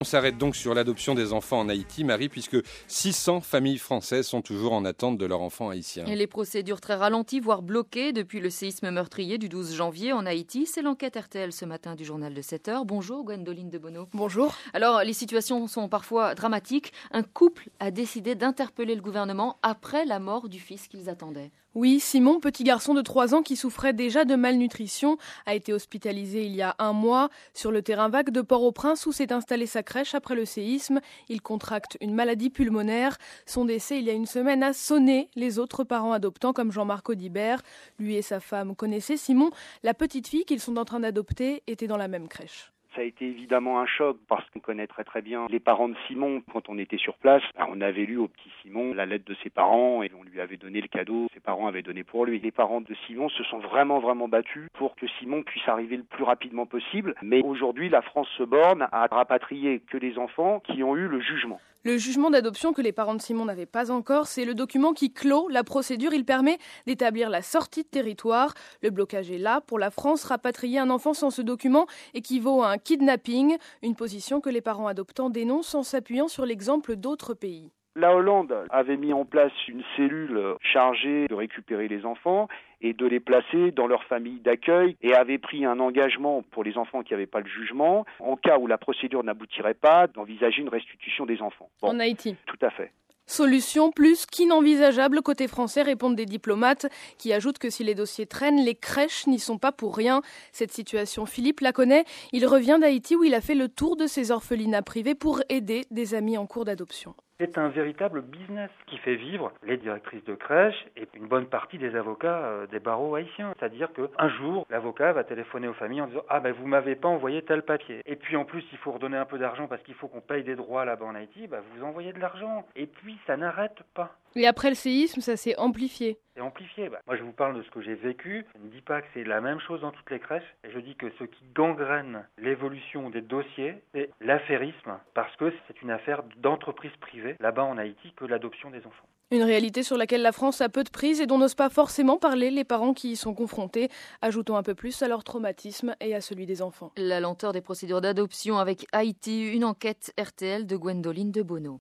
On s'arrête donc sur l'adoption des enfants en Haïti, Marie, puisque 600 familles françaises sont toujours en attente de leur enfant haïtien. Et les procédures très ralenties, voire bloquées depuis le séisme meurtrier du 12 janvier en Haïti. C'est l'enquête RTL ce matin du journal de 7h. Bonjour Gwendoline de Bono. Bonjour. Alors, les situations sont parfois dramatiques. Un couple a décidé d'interpeller le gouvernement après la mort du fils qu'ils attendaient. Oui, Simon, petit garçon de 3 ans qui souffrait déjà de malnutrition, a été hospitalisé il y a 1 mois sur le terrain vague de Port-au-Prince où s'est installée sa crèche après le séisme. Il contracte une maladie pulmonaire. Son décès il y a une semaine a sonné les autres parents adoptants comme Jean-Marc Audibert. Lui et sa femme connaissaient Simon. La petite fille qu'ils sont en train d'adopter était dans la même crèche. Ça a été évidemment un choc parce qu'on connaît très très bien les parents de Simon. Quand on était sur place, on avait lu au petit Simon la lettre de ses parents et on lui avait donné le cadeau que ses parents avaient donné pour lui. Les parents de Simon se sont vraiment battus pour que Simon puisse arriver le plus rapidement possible. Mais aujourd'hui, la France se borne à rapatrier que les enfants qui ont eu le jugement. Le jugement d'adoption que les parents de Simon n'avaient pas encore, c'est le document qui clôt la procédure. Il permet d'établir la sortie de territoire. Le blocage est là. Pour la France, rapatrier un enfant sans ce document équivaut à un kidnapping, une position que les parents adoptants dénoncent en s'appuyant sur l'exemple d'autres pays. La Hollande avait mis en place une cellule chargée de récupérer les enfants et de les placer dans leur famille d'accueil et avait pris un engagement pour les enfants qui n'avaient pas le jugement, en cas où la procédure n'aboutirait pas, d'envisager une restitution des enfants. En Haïti. Tout à fait. Solution plus qu'inenvisageable côté français, répondent des diplomates qui ajoutent que si les dossiers traînent, les crèches n'y sont pas pour rien. Cette situation, Philippe la connaît. Il revient d'Haïti où il a fait le tour de ses orphelinats privés pour aider des amis en cours d'adoption. C'est un véritable business qui fait vivre les directrices de crèche et une bonne partie des avocats des barreaux haïtiens. C'est-à-dire qu'un jour, l'avocat va téléphoner aux familles en disant « Ah ben vous m'avez pas envoyé tel papier ». Et puis en plus, il faut redonner un peu d'argent parce qu'il faut qu'on paye des droits là-bas en Haïti, vous envoyez de l'argent. Et puis ça n'arrête pas. Et après le séisme, ça s'est amplifié. C'est amplifié. Moi, je vous parle de ce que j'ai vécu. Je ne dis pas que c'est la même chose dans toutes les crèches. Et je dis que ce qui gangrène l'évolution des dossiers, c'est l'affairisme. Parce que c'est une affaire d'entreprise privée, là-bas en Haïti, que l'adoption des enfants. Une réalité sur laquelle la France a peu de prise et dont n'osent pas forcément parler les parents qui y sont confrontés. Ajoutons un peu plus à leur traumatisme et à celui des enfants. La lenteur des procédures d'adoption avec Haïti, une enquête RTL de Gwendoline de Bono.